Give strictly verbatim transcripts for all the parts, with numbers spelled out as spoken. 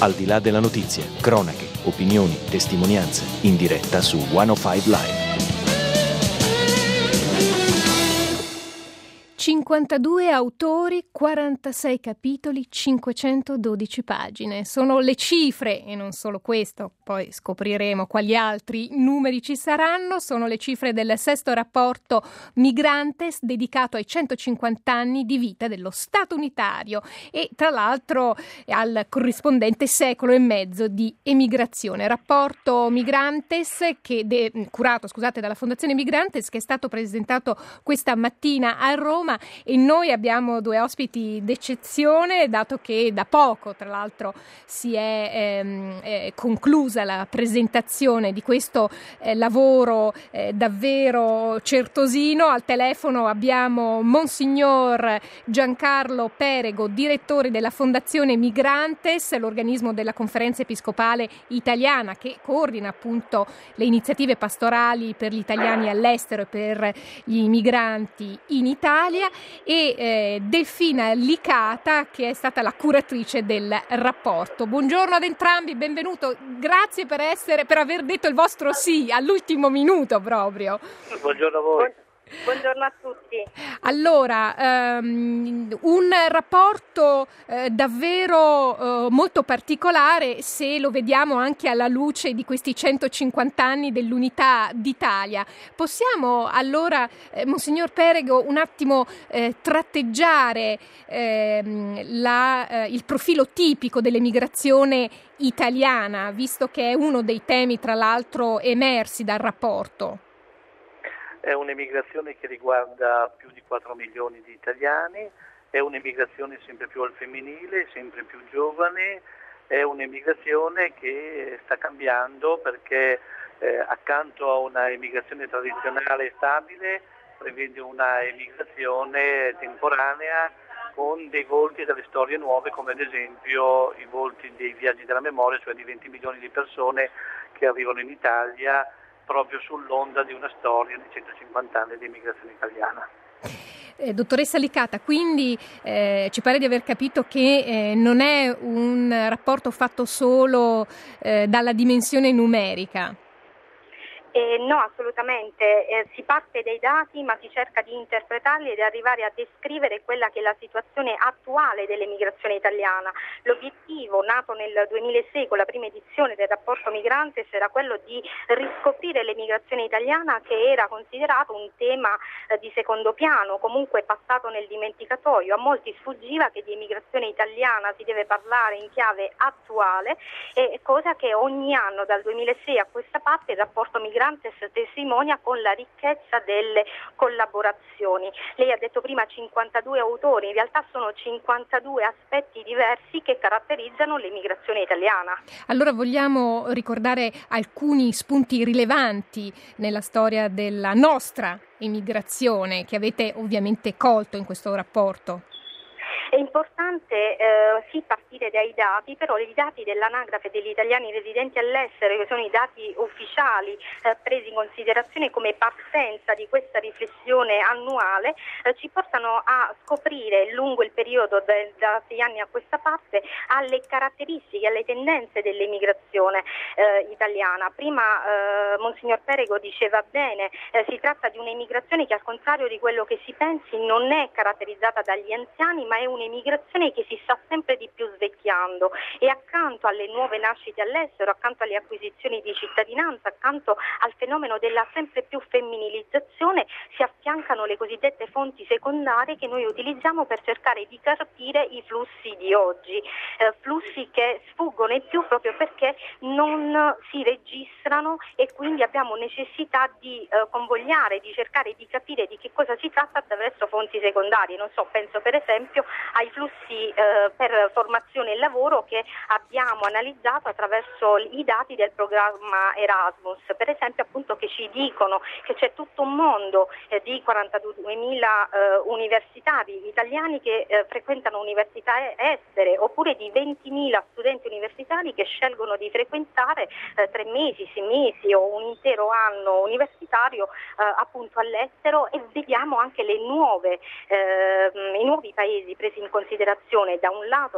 Al di là della notizia, cronache, opinioni, testimonianze, in diretta su centocinque Live. cinquantadue autori, quarantasei capitoli, cinquecentododici pagine. Sono le cifre, e non solo questo, poi scopriremo quali altri numeri ci saranno, sono le cifre del sesto rapporto Migrantes dedicato ai centocinquanta anni di vita dello Stato unitario e tra l'altro al corrispondente secolo e mezzo di emigrazione. Rapporto Migrantes, che de, curato scusate, dalla Fondazione Migrantes, che è stato presentato questa mattina a Roma. E noi abbiamo due ospiti d'eccezione, dato che da poco, tra l'altro, si è ehm, eh, conclusa la presentazione di questo eh, lavoro eh, davvero certosino. Al telefono abbiamo Monsignor Giancarlo Perego, direttore della Fondazione Migrantes, l'organismo della Conferenza Episcopale Italiana che coordina appunto le iniziative pastorali per gli italiani all'estero e per gli migranti in Italia, e eh, Delfina Licata, che è stata la curatrice del rapporto. Buongiorno ad entrambi, benvenuto, grazie per essere per aver detto il vostro sì all'ultimo minuto proprio. Buongiorno a voi. Buongiorno a tutti. Allora, um, un rapporto eh, davvero eh, molto particolare, se lo vediamo anche alla luce di questi centocinquanta anni dell'Unità d'Italia. Possiamo allora, eh, Monsignor Perego, un attimo eh, tratteggiare eh, la, eh, il profilo tipico dell'emigrazione italiana, visto che è uno dei temi, tra l'altro, emersi dal rapporto? È un'emigrazione che riguarda più di quattro milioni di italiani, è un'emigrazione sempre più al femminile, sempre più giovane, è un'emigrazione che sta cambiando perché eh, accanto a una emigrazione tradizionale e stabile prevede una emigrazione temporanea con dei volti e delle storie nuove, come ad esempio i volti dei viaggi della memoria, cioè di venti milioni di persone che arrivano in Italia proprio sull'onda di una storia di centocinquanta anni di immigrazione italiana. Eh, dottoressa Licata, quindi eh, ci pare di aver capito che eh, non è un rapporto fatto solo eh, dalla dimensione numerica. Eh, no, assolutamente, eh, si parte dai dati ma si cerca di interpretarli ed arrivare a descrivere quella che è la situazione attuale dell'emigrazione italiana. L'obiettivo, nato nel duemilasei con la prima edizione del rapporto Migrantes, era quello di riscoprire l'emigrazione italiana, che era considerato un tema eh, di secondo piano, comunque passato nel dimenticatoio. A molti sfuggiva che di emigrazione italiana si deve parlare in chiave attuale, eh, cosa che ogni anno dal duemilasei a questa parte il rapporto Migrantes testimonia con la ricchezza delle collaborazioni. Lei ha detto prima cinquantadue autori, in realtà sono cinquantadue aspetti diversi che caratterizzano l'emigrazione italiana. Allora vogliamo ricordare alcuni spunti rilevanti nella storia della nostra emigrazione che avete ovviamente colto in questo rapporto. È importante eh, sì partire dai dati, però i dati dell'anagrafe degli italiani residenti all'estero, che sono i dati ufficiali eh, presi in considerazione come partenza di questa riflessione annuale, eh, ci portano a scoprire lungo il periodo de, da sei anni a questa parte alle caratteristiche, alle tendenze dell'emigrazione eh, italiana. Prima eh, Monsignor Perego diceva bene, eh, si tratta di un'emigrazione che, al contrario di quello che si pensi, non è caratterizzata dagli anziani, ma è un un'emigrazione che si sta sempre di più svecchiando, e accanto alle nuove nascite all'estero, accanto alle acquisizioni di cittadinanza, accanto al fenomeno della sempre più femminilizzazione, si affiancano le cosiddette fonti secondarie che noi utilizziamo per cercare di capire i flussi di oggi, eh, flussi che sfuggono ai più proprio perché non si registrano, e quindi abbiamo necessità di eh, convogliare, di cercare di capire di che cosa si tratta attraverso fonti secondarie. Non so, penso per esempio ai flussi eh, per formazione e lavoro che abbiamo analizzato attraverso i dati del programma Erasmus, per esempio, appunto, che ci dicono che c'è tutto un mondo eh, di quarantaduemila eh, universitari italiani che eh, frequentano università estere, oppure di ventimila studenti universitari che scelgono di frequentare eh, tre mesi, sei mesi o un intero anno universitario eh, appunto all'estero, e vediamo anche le nuove, eh, i nuovi paesi presi in considerazione, da un lato paesi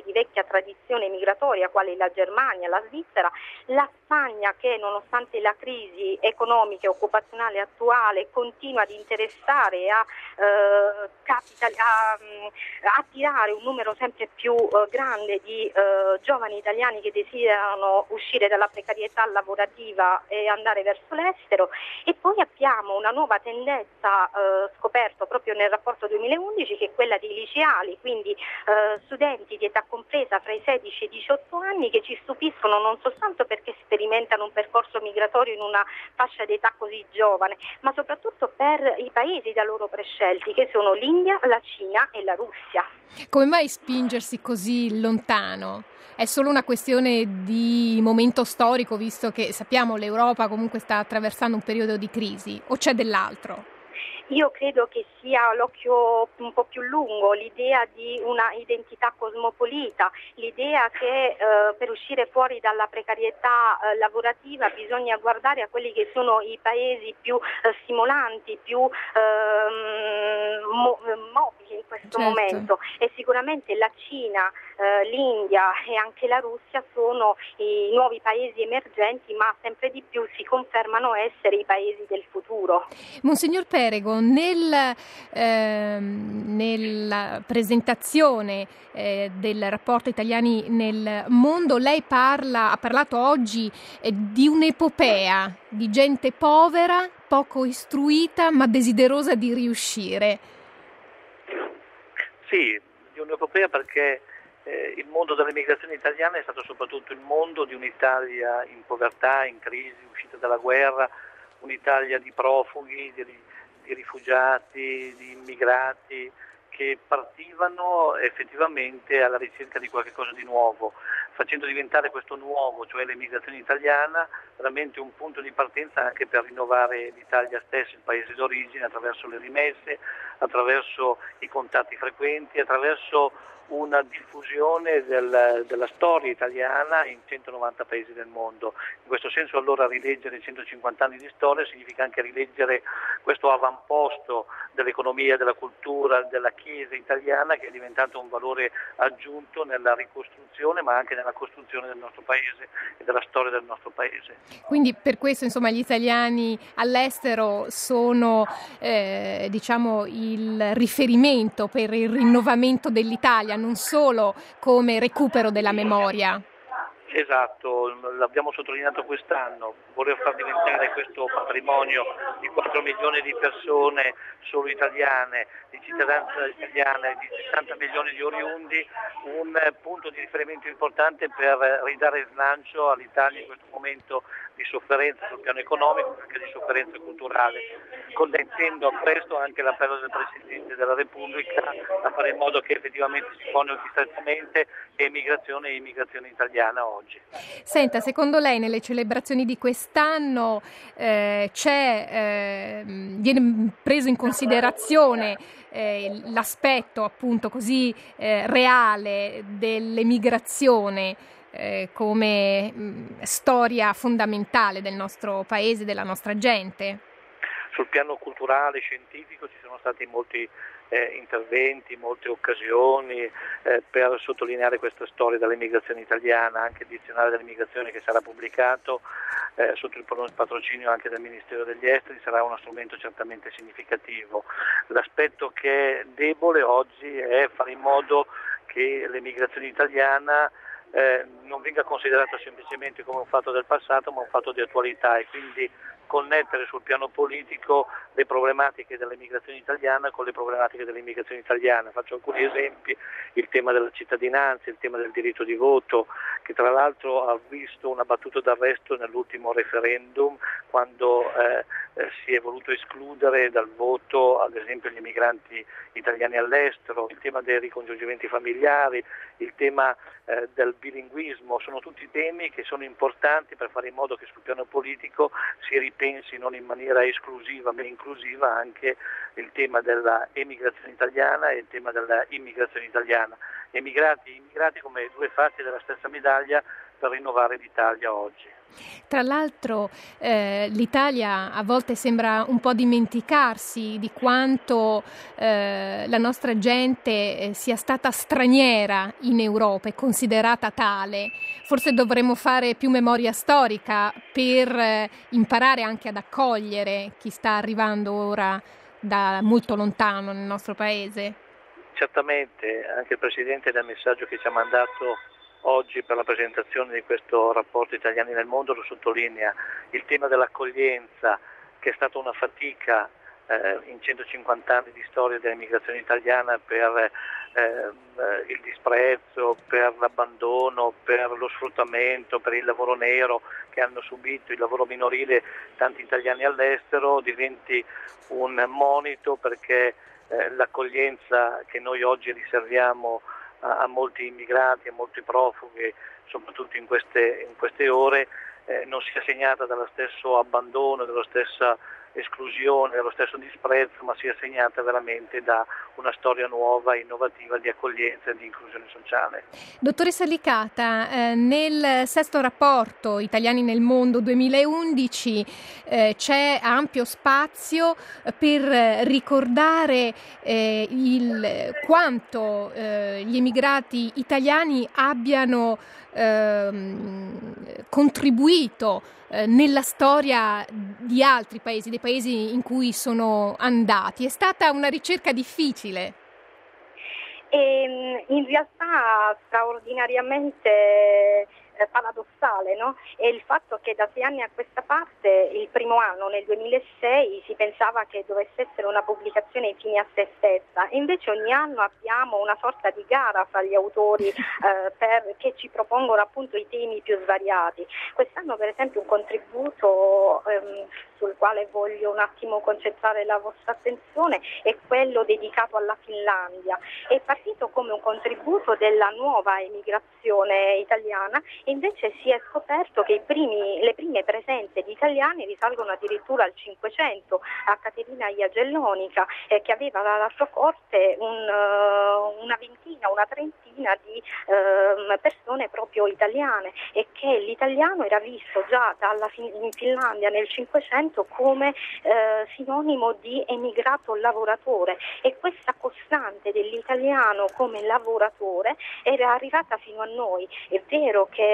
di vecchia tradizione migratoria, quali la Germania, la Svizzera, la Spagna che nonostante la crisi economica e occupazionale attuale continua ad interessare e a, eh, capital- a mh, attirare un numero sempre più eh, grande di eh, giovani italiani che desiderano uscire dalla precarietà lavorativa e andare verso l'estero. E poi abbiamo una nuova tendenza eh, scoperto proprio nel rapporto duemilaundici, che è quella dei liceali, quindi eh, studenti di età compresa fra i sedici e i diciotto anni, che ci stupiscono non soltanto perché sperimentano un percorso migratorio in una fascia d'età così giovane, ma soprattutto per i paesi da loro prescelti, che sono l'India, la Cina e la Russia. Come mai spingersi così lontano? È solo una questione di momento storico, visto che sappiamo l'Europa comunque sta attraversando un periodo di crisi, o c'è dell'altro? Io credo che sia l'occhio un po' più lungo, l'idea di una identità cosmopolita, l'idea che eh, per uscire fuori dalla precarietà eh, lavorativa bisogna guardare a quelli che sono i paesi più eh, stimolanti, più eh, mo- mobili in questo certo. momento, e sicuramente la Cina, eh, l'India e anche la Russia sono i nuovi paesi emergenti, ma sempre di più si confermano essere i paesi del futuro. Monsignor Perego, nel, eh, nella presentazione eh, del rapporto Italiani nel mondo, lei parla, ha parlato oggi eh, di un'epopea di gente povera, poco istruita, ma desiderosa di riuscire. Sì, di un'epopea perché eh, il mondo dell'emigrazione italiana è stato soprattutto il mondo di un'Italia in povertà, in crisi, uscita dalla guerra, un'Italia di profughi, di, di rifugiati, di immigrati che partivano effettivamente alla ricerca di qualche cosa di nuovo, facendo diventare questo nuovo, cioè l'emigrazione italiana, veramente un punto di partenza anche per rinnovare l'Italia stessa, il paese d'origine, attraverso le rimesse, attraverso i contatti frequenti, attraverso una diffusione del, della storia italiana in centonovanta paesi del mondo. In questo senso allora rileggere centocinquanta anni di storia significa anche rileggere questo avamposto dell'economia, della cultura, della Chiesa italiana, che è diventato un valore aggiunto nella ricostruzione ma anche nella costruzione del nostro paese e della storia del nostro paese. Quindi per questo insomma gli italiani all'estero sono eh, diciamo il riferimento per il rinnovamento dell'Italia, non solo come recupero della memoria. Esatto, l'abbiamo sottolineato quest'anno, voler far diventare questo patrimonio di quattro milioni di persone solo italiane, di cittadinanza italiana, di sessanta milioni di oriundi, un punto di riferimento importante per ridare slancio all'Italia in questo momento di sofferenza sul piano economico, ma anche di sofferenza culturale, connettendo a questo anche l'appello del Presidente della Repubblica a fare in modo che effettivamente si coniughi strettamente emigrazione e immigrazione italiana oggi. Senta, secondo lei nelle celebrazioni di quest'anno eh, c'è, eh, viene preso in considerazione eh, l'aspetto appunto così eh, reale dell'emigrazione eh, come mh, storia fondamentale del nostro paese, della nostra gente? Sul piano culturale, scientifico ci sono stati molti eh, interventi, molte occasioni eh, per sottolineare questa storia dell'emigrazione italiana, anche il dizionario dell'immigrazione che sarà pubblicato eh, sotto il patrocinio anche del Ministero degli Esteri sarà uno strumento certamente significativo. L'aspetto che è debole oggi è fare in modo che l'emigrazione italiana eh, non venga considerata semplicemente come un fatto del passato, ma un fatto di attualità, e quindi connettere sul piano politico le problematiche dell'emigrazione italiana con le problematiche dell'immigrazione italiana. Faccio alcuni esempi: il tema della cittadinanza, il tema del diritto di voto, che tra l'altro ha visto una battuta d'arresto nell'ultimo referendum, quando eh, eh, si è voluto escludere dal voto ad esempio gli immigranti italiani all'estero, il tema dei ricongiungimenti familiari, il tema eh, del bilinguismo. Sono tutti temi che sono importanti per fare in modo che sul piano politico si ripeta pensi non in maniera esclusiva ma inclusiva anche il tema della emigrazione italiana e il tema della immigrazione italiana. Emigrati e immigrati come due facce della stessa medaglia per rinnovare l'Italia oggi. Tra l'altro eh, l'Italia a volte sembra un po' dimenticarsi di quanto eh, la nostra gente eh, sia stata straniera in Europa e considerata tale. Forse dovremmo fare più memoria storica per eh, imparare anche ad accogliere chi sta arrivando ora da molto lontano nel nostro paese. Certamente, anche il Presidente nel messaggio che ci ha mandato oggi per la presentazione di questo rapporto Italiani nel mondo lo sottolinea, il tema dell'accoglienza, che è stata una fatica eh, in centocinquanta anni di storia dell'emigrazione italiana per eh, il disprezzo, per l'abbandono, per lo sfruttamento, per il lavoro nero che hanno subito, il lavoro minorile tanti italiani all'estero, diventi un monito perché eh, l'accoglienza che noi oggi riserviamo a molti immigrati, a molti profughi, soprattutto in queste, in queste ore, eh, non sia segnata dallo stesso abbandono, dalla stessa esclusione, dallo stesso disprezzo, ma sia segnata veramente da una storia nuova, innovativa di accoglienza e di inclusione sociale. Dottoressa Licata, eh, nel sesto rapporto Italiani nel mondo duemilaundici eh, c'è ampio spazio per ricordare eh, il, quanto eh, gli immigrati italiani abbiano eh, contribuito eh, nella storia di altri paesi, dei paesi in cui sono andati. È stata una ricerca difficile. E, in realtà straordinariamente eh, paradossale, no? È il fatto che da sei anni a questa parte, il primo anno nel duemilasei, si pensava che dovesse essere una pubblicazione fine a se stessa, e invece ogni anno abbiamo una sorta di gara fra gli autori eh, per, che ci propongono appunto i temi più svariati. Quest'anno per esempio un contributo ehm, sul quale voglio un attimo concentrare la vostra attenzione è quello dedicato alla Finlandia. È partito come un contributo della nuova emigrazione italiana e invece si è scoperto che i primi, le prime presenze di italiani risalgono addirittura al Cinquecento, a Caterina Jagellonica, eh, che aveva alla sua corte un, uh, una ventina, una trentina di uh, persone proprio italiane, e che l'italiano era visto già dalla fin- in Finlandia nel Cinquecento come eh, sinonimo di emigrato lavoratore, e questa costante dell'italiano come lavoratore era arrivata fino a noi. È vero che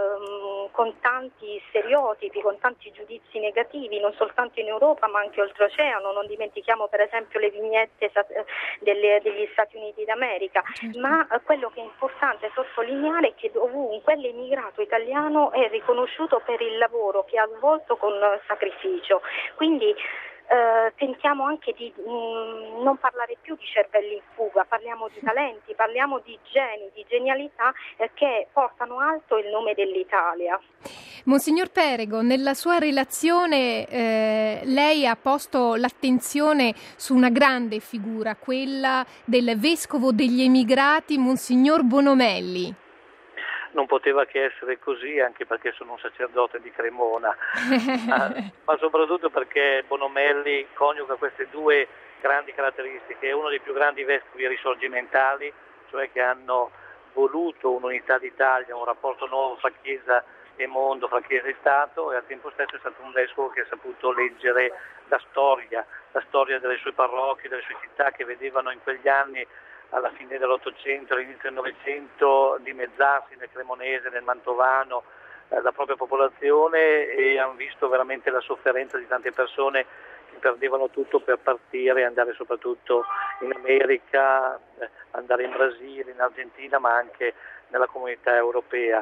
ehm, con tanti stereotipi, con tanti giudizi negativi, non soltanto in Europa ma anche oltreoceano, non dimentichiamo per esempio le vignette delle, degli Stati Uniti d'America, ma eh, quello che è importante sottolineare è che ovunque l'emigrato italiano è riconosciuto per il lavoro che ha svolto con sacrificio. Quindi Uh, tentiamo anche di mh, non parlare più di cervelli in fuga, parliamo di talenti, parliamo di geni, di genialità eh, che portano alto il nome dell'Italia. Monsignor Perego, nella sua relazione eh, lei ha posto l'attenzione su una grande figura, quella del vescovo degli emigrati, Monsignor Bonomelli. Non poteva che essere così, anche perché sono un sacerdote di Cremona, ma, ma soprattutto perché Bonomelli coniuga queste due grandi caratteristiche. È uno dei più grandi vescovi risorgimentali, cioè che hanno voluto un'unità d'Italia, un rapporto nuovo fra Chiesa e mondo, fra Chiesa e Stato, e al tempo stesso è stato un vescovo che ha saputo leggere la storia, la storia delle sue parrocchie, delle sue città, che vedevano in quegli anni, alla fine dell'Ottocento, all'inizio del Novecento, dimezzarsi nel cremonese, nel mantovano, eh, la propria popolazione, e hanno visto veramente la sofferenza di tante persone che perdevano tutto per partire e andare soprattutto in America, eh, andare in Brasile, in Argentina, ma anche nella comunità europea.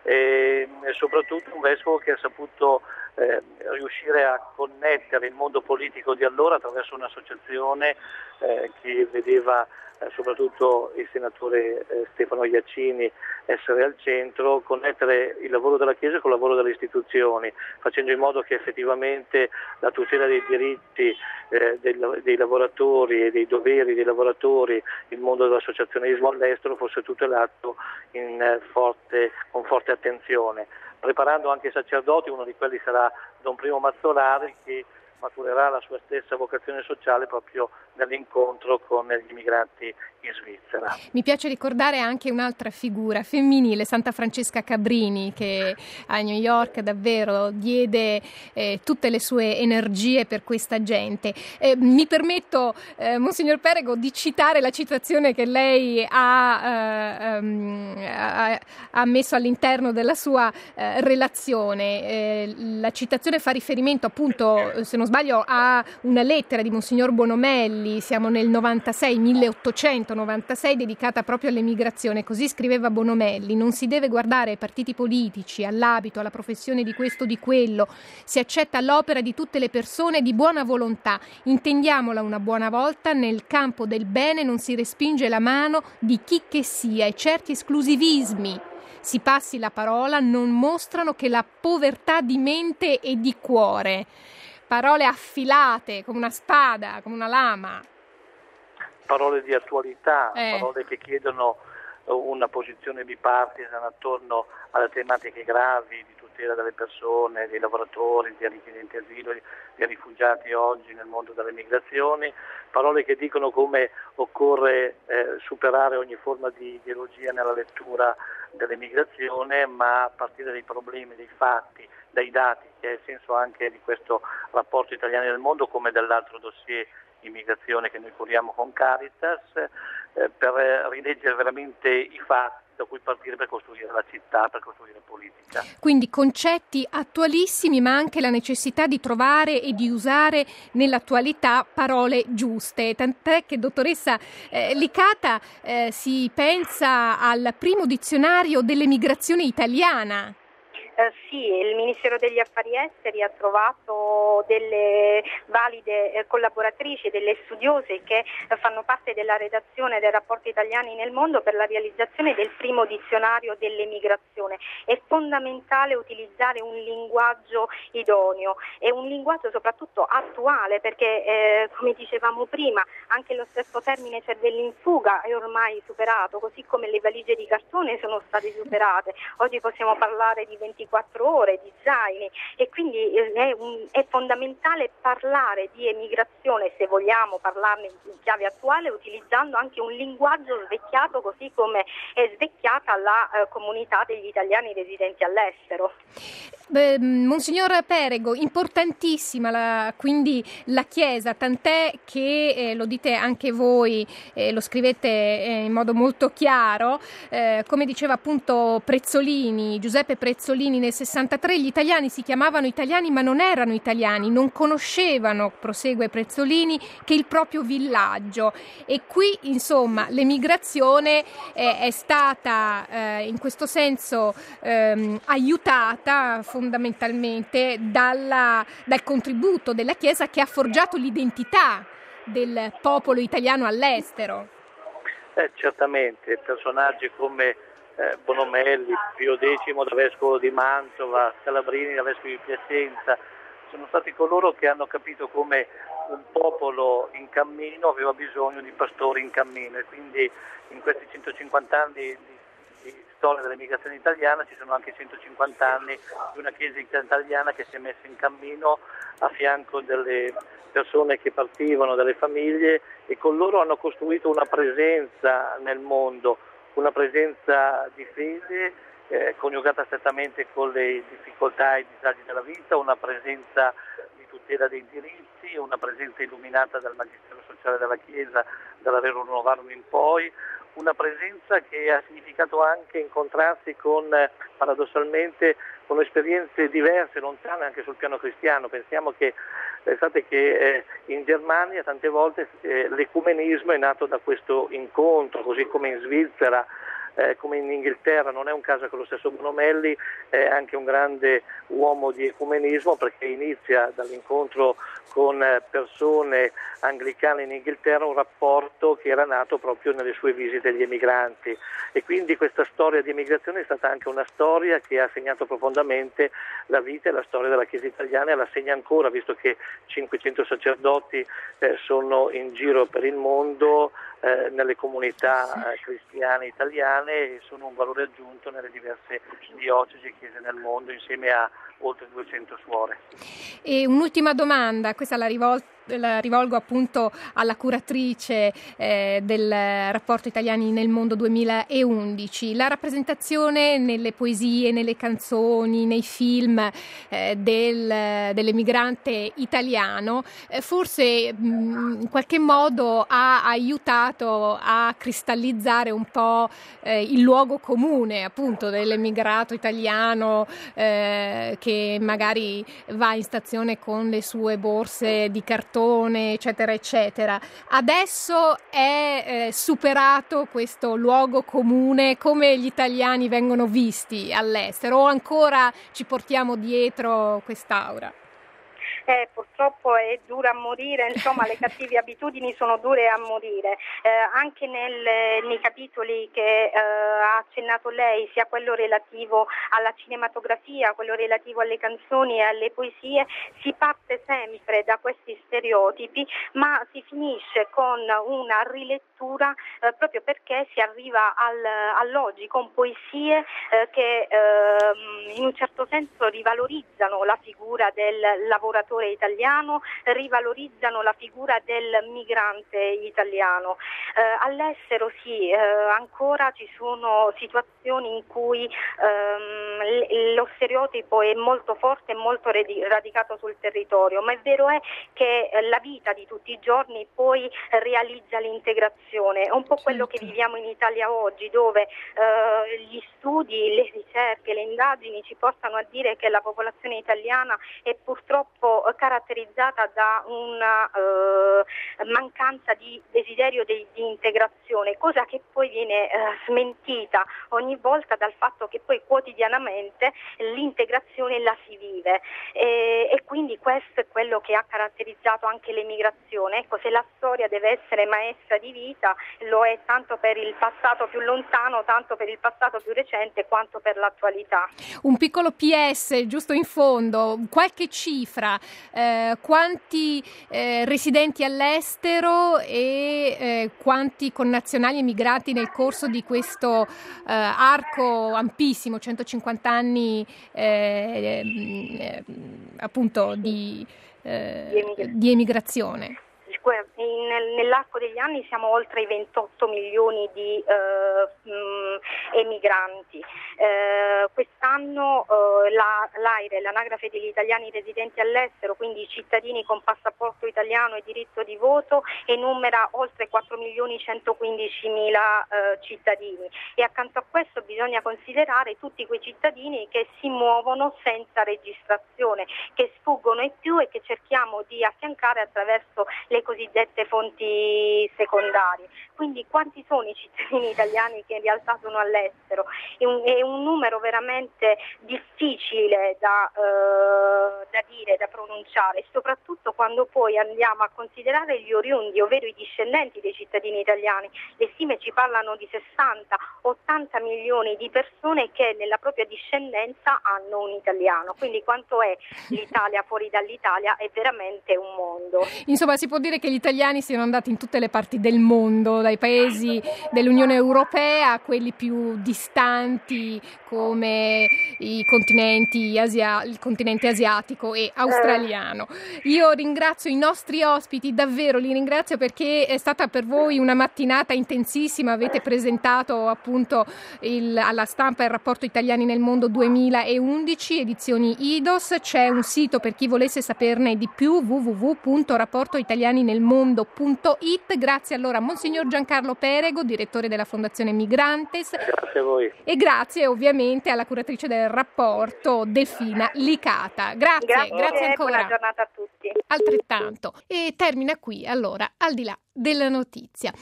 E, e soprattutto un vescovo che ha saputo eh, riuscire a connettere il mondo politico di allora attraverso un'associazione eh, che vedeva eh, soprattutto il senatore eh, Stefano Iaccini, essere al centro, connettere il lavoro della Chiesa con il lavoro delle istituzioni, facendo in modo che effettivamente la tutela dei diritti eh, dei, dei lavoratori e dei doveri dei lavoratori, il mondo dell'associazionismo all'estero fosse tutelato in, eh, forte, con forte attenzione, preparando anche i sacerdoti. Uno di quelli sarà Don Primo Mazzolari, che maturerà la sua stessa vocazione sociale proprio nell'incontro con gli immigranti in Svizzera. Mi piace ricordare anche un'altra figura femminile, Santa Francesca Cabrini, che a New York davvero diede eh, tutte le sue energie per questa gente. Eh, mi permetto, eh, Monsignor Perego, di citare la citazione che lei ha, eh, um, ha, ha messo all'interno della sua eh, relazione. Eh, la citazione fa riferimento, appunto, se non sbaglio, a una lettera di Monsignor Bonomelli, siamo nel novantasei, milleottocentonovantasei, dedicata proprio all'emigrazione. Così scriveva Bonomelli: non si deve guardare ai partiti politici, all'abito, alla professione di questo o di quello, si accetta l'opera di tutte le persone di buona volontà, intendiamola una buona volta, nel campo del bene non si respinge la mano di chi che sia, e certi esclusivismi, si passi la parola, non mostrano che la povertà di mente e di cuore. Parole affilate come una spada, come una lama. Parole di attualità, eh. parole che chiedono una posizione bipartisan attorno alle tematiche gravi di tutela delle persone, dei lavoratori, dei richiedenti asilo, dei rifugiati oggi nel mondo delle migrazioni, parole che dicono come occorre eh, superare ogni forma di ideologia nella lettura dell'emigrazione, ma a partire dai problemi, dei fatti, dai dati, che è il senso anche di questo rapporto Italiani nel mondo, come dell'altro dossier immigrazione che noi curiamo con Caritas, eh, per rileggere veramente i fatti da cui partire per costruire la città, per costruire politica. Quindi concetti attualissimi, ma anche la necessità di trovare e di usare nell'attualità parole giuste. Tant'è che, dottoressa eh, Licata, eh, si pensa al primo dizionario dell'emigrazione italiana. Eh, sì, il Ministero degli Affari Esteri ha trovato delle valide eh, collaboratrici, delle studiose che eh, fanno parte della redazione dei rapporti italiani nel mondo per la realizzazione del primo dizionario dell'emigrazione. È fondamentale utilizzare un linguaggio idoneo e un linguaggio soprattutto attuale, perché eh, come dicevamo prima anche lo stesso termine cervelli in fuga è ormai superato, così come le valigie di cartone sono state superate. Oggi possiamo parlare di ventiquattro ore, di zaini, e quindi è, un, è fondamentale parlare di emigrazione, se vogliamo parlarne in chiave attuale, utilizzando anche un linguaggio svecchiato, così come è svecchiata la eh, comunità degli italiani residenti all'estero. Beh, Monsignor Perego, importantissima la, quindi la Chiesa, tant'è che eh, lo dite anche voi, eh, lo scrivete eh, in modo molto chiaro, eh, come diceva appunto Prezzolini, Giuseppe Prezzolini nel sessantatré, gli italiani si chiamavano italiani ma non erano italiani, non conoscevano, prosegue Prezzolini, che il proprio villaggio, e qui insomma l'emigrazione eh, è stata eh, in questo senso ehm, aiutata fondamentalmente dalla, dal contributo della Chiesa, che ha forgiato l'identità del popolo italiano all'estero. Eh, certamente, personaggi come eh, Bonomelli, Pio X da vescovo di Mantova, Scalabrini da vescovo di Piacenza, sono stati coloro che hanno capito come un popolo in cammino aveva bisogno di pastori in cammino, e quindi in questi centocinquanta anni di di storia dell'emigrazione italiana ci sono anche centocinquanta anni di una Chiesa italiana che si è messa in cammino a fianco delle persone che partivano, dalle famiglie, e con loro hanno costruito una presenza nel mondo, una presenza di fede eh, coniugata strettamente con le difficoltà e i disagi della vita, una presenza di tutela dei diritti, una presenza illuminata dal magistero sociale della Chiesa, dall'Avero Novarum in poi, una presenza che ha significato anche incontrarsi con, paradossalmente, con esperienze diverse, lontane anche sul piano cristiano. Pensiamo che, pensate che eh, in Germania tante volte eh, l'ecumenismo è nato da questo incontro, così come in Svizzera eh, come in Inghilterra. Non è un caso che lo stesso Bonomelli è anche un grande uomo di ecumenismo, perché inizia dall'incontro con persone anglicane in Inghilterra un rapporto che era nato proprio nelle sue visite agli emigranti, e quindi questa storia di emigrazione è stata anche una storia che ha segnato profondamente la vita e la storia della Chiesa italiana, e la segna ancora, visto che cinquecento sacerdoti eh, sono in giro per il mondo eh, nelle comunità eh, cristiane italiane, e sono un valore aggiunto nelle diverse diocesi e chiese nel mondo, insieme a oltre duecento suore. E un'ultima domanda, questa la, rivol- la rivolgo appunto alla curatrice eh, del rapporto Italiani nel mondo duemilaundici. La rappresentazione nelle poesie, nelle canzoni, nei film eh, del, dell'emigrante italiano eh, forse mh, in qualche modo ha aiutato a cristallizzare un po' eh, il luogo comune appunto dell'emigrato italiano eh, che magari va in stazione con le sue borse di cartone, eccetera, eccetera. Adesso è eh, superato questo luogo comune, come gli italiani vengono visti all'estero, o ancora ci portiamo dietro quest'aura? Eh, purtroppo è dura a morire, insomma le cattive abitudini sono dure a morire, eh, anche nel, nei capitoli che eh, ha accennato lei, sia quello relativo alla cinematografia, quello relativo alle canzoni e alle poesie, si parte sempre da questi stereotipi, ma si finisce con una rilettura eh, proprio perché si arriva al, all'oggi con poesie eh, che eh, in un certo senso rivalorizzano la figura del lavoratore italiano, rivalorizzano la figura del migrante italiano. Eh, all'estero sì, eh, ancora ci sono situazioni in cui ehm, lo stereotipo è molto forte e molto radicato sul territorio, ma è vero è che la vita di tutti i giorni poi realizza l'integrazione. È un po' quello che viviamo in Italia oggi, dove eh, gli studi, le ricerche, le indagini ci portano a dire che la popolazione italiana è purtroppo caratterizzata da una eh, mancanza di desiderio di, di integrazione, cosa che poi viene eh, smentita ogni volta dal fatto che poi quotidianamente l'integrazione la si vive, e, e quindi questo è quello che ha caratterizzato anche l'emigrazione. Ecco, se la storia deve essere maestra di vita, lo è tanto per il passato più lontano, tanto per il passato più recente, quanto per l'attualità. Un piccolo P S giusto in fondo, qualche cifra. Eh, quanti eh, residenti all'estero e eh, quanti connazionali emigrati nel corso di questo eh, arco ampissimo, centocinquanta anni eh, eh, appunto di, eh, di, emigra- di emigrazione? In, nell'arco degli anni siamo oltre i ventotto milioni di eh, mh, emigranti. Eh, quest'anno eh, la, l'AIRE, l'Anagrafe degli Italiani residenti all'estero, quindi i cittadini con passaporto italiano e diritto di voto, enumera oltre quattro milioni centoquindicimila eh, cittadini, e accanto a questo bisogna considerare tutti quei cittadini che si muovono senza registrazione, che sfuggono ai più e che cerchiamo di affiancare attraverso le cosiddette fonti secondarie. Quindi quanti sono i cittadini italiani che in realtà sono all'estero? È un, è un numero veramente difficile da, eh, da dire, da pronunciare, soprattutto quando poi andiamo a considerare gli oriundi, ovvero i discendenti dei cittadini italiani. Le stime ci parlano di sessanta ottanta milioni di persone che nella propria discendenza hanno un italiano. Quindi quanto è l'Italia fuori dall'Italia è veramente un mondo. Insomma, si può dire che gli italiani siano andati in tutte le parti del mondo, dai paesi dell'Unione Europea a quelli più distanti come i continenti Asia, il continente asiatico e australiano. Io ringrazio i nostri ospiti, davvero li ringrazio, perché è stata per voi una mattinata intensissima. Avete presentato appunto il, alla stampa il rapporto Italiani nel mondo duemilaundici, edizioni I D O S. C'è un sito per chi volesse saperne di più, w w w punto rapporto italiani nel mondo punto i t. Grazie allora a Monsignor Giancarlo Perego, direttore della Fondazione Migrantes. Grazie a voi. E grazie ovviamente alla curatrice del rapporto Delfina Licata. Grazie, grazie, grazie ancora. Buona giornata a tutti. Altrettanto. E termina qui allora Al di là della notizia.